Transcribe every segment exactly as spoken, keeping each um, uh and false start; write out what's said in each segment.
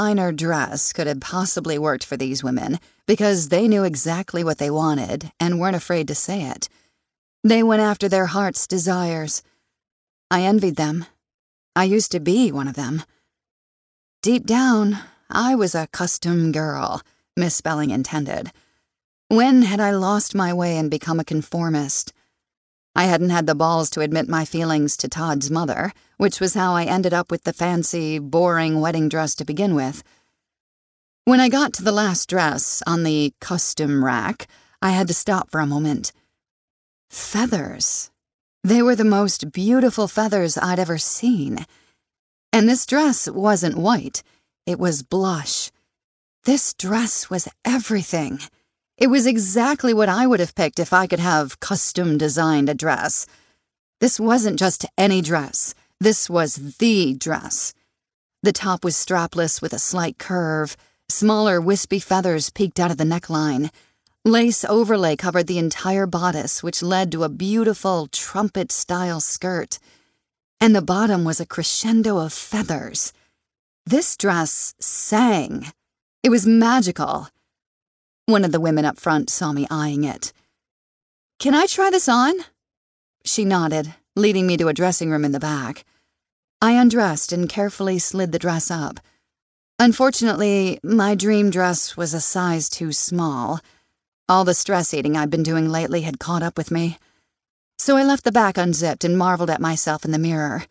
designer dress could have possibly worked for these women because they knew exactly what they wanted and weren't afraid to say it. They went after their heart's desires. I envied them. I used to be one of them. Deep down, I was a custom girl, misspelling intended. When had I lost my way and become a conformist? I hadn't had the balls to admit my feelings to Todd's mother, which was how I ended up with the fancy, boring wedding dress to begin with. When I got to the last dress on the custom rack, I had to stop for a moment. Feathers. They were the most beautiful feathers I'd ever seen. And this dress wasn't white. It was blush. This dress was everything. It was exactly what I would have picked if I could have custom-designed a dress. This wasn't just any dress. This was the dress. The top was strapless with a slight curve. Smaller, wispy feathers peeked out of the neckline. Lace overlay covered the entire bodice, which led to a beautiful trumpet-style skirt. And the bottom was a crescendo of feathers. This dress sang. It was magical. One of the women up front saw me eyeing it. "Can I try this on?" She nodded, leading me to a dressing room in the back. I undressed and carefully slid the dress up. Unfortunately, my dream dress was a size too small. All the stress eating I'd been doing lately had caught up with me. So I left the back unzipped and marveled at myself in the mirror.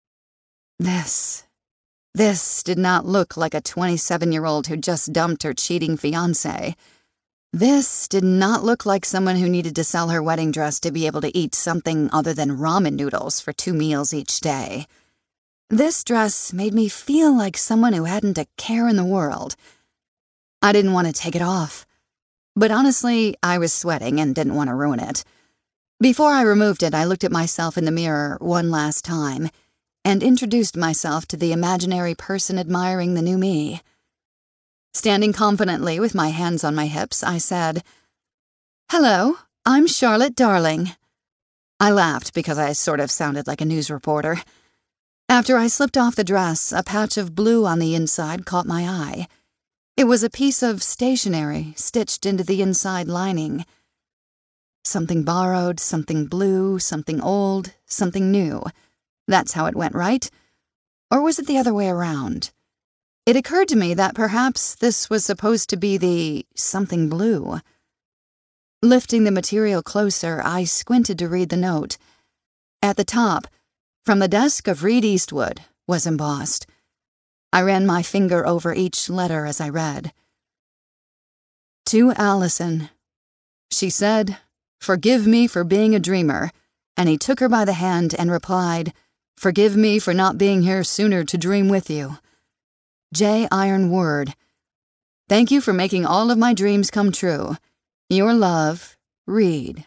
This, this did not look like a twenty-seven-year-old who just dumped her cheating fiancé. This did not look like someone who needed to sell her wedding dress to be able to eat something other than ramen noodles for two meals each day. This dress made me feel like someone who hadn't a care in the world. I didn't want to take it off. But honestly, I was sweating and didn't want to ruin it. Before I removed it, I looked at myself in the mirror one last time and introduced myself to the imaginary person admiring the new me. Standing confidently with my hands on my hips, I said, "Hello, I'm Charlotte Darling." I laughed because I sort of sounded like a news reporter. After I slipped off the dress, a patch of blue on the inside caught my eye. It was a piece of stationery stitched into the inside lining. Something borrowed, something blue, something old, something new. That's how it went, right? Or was it the other way around? It occurred to me that perhaps this was supposed to be the something blue. Lifting the material closer, I squinted to read the note. At the top, "From the desk of Reed Eastwood," was embossed. I ran my finger over each letter as I read. To Allison. She said, "Forgive me for being a dreamer," and he took her by the hand and replied, "Forgive me for not being here sooner to dream with you." J. Iron Word. Thank you for making all of my dreams come true. Your love, Reed.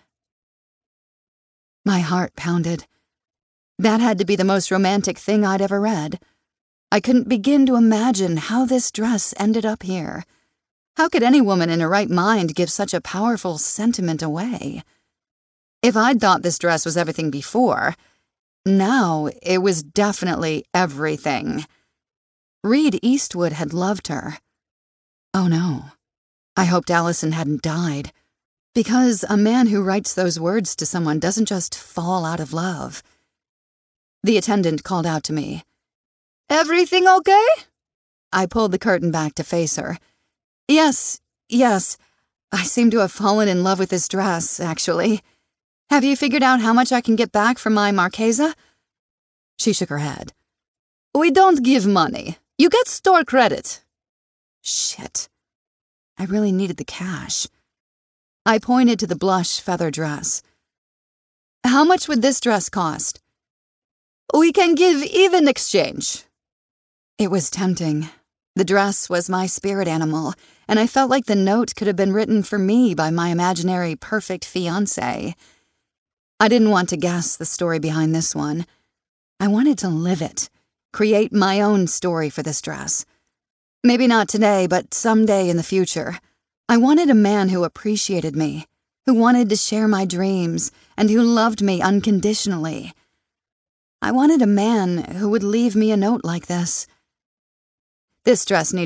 My heart pounded. That had to be the most romantic thing I'd ever read. I couldn't begin to imagine how this dress ended up here. How could any woman in her right mind give such a powerful sentiment away? If I'd thought this dress was everything before, now it was definitely everything. Reed Eastwood had loved her. Oh no, I hoped Allison hadn't died. Because a man who writes those words to someone doesn't just fall out of love. The attendant called out to me. "Everything okay?" I pulled the curtain back to face her. Yes, yes, I seem to have fallen in love with this dress, actually. Have you figured out how much I can get back from my Marchesa? She shook her head. "We don't give money. You get store credit." Shit. I really needed the cash. I pointed to the blush feather dress. "How much would this dress cost?" "We can give even exchange." It was tempting. The dress was my spirit animal, and I felt like the note could have been written for me by my imaginary perfect fiancé. I didn't want to guess the story behind this one. I wanted to live it, create my own story for this dress. Maybe not today, but someday in the future. I wanted a man who appreciated me, who wanted to share my dreams, and who loved me unconditionally. I wanted a man who would leave me a note like this. This dress needed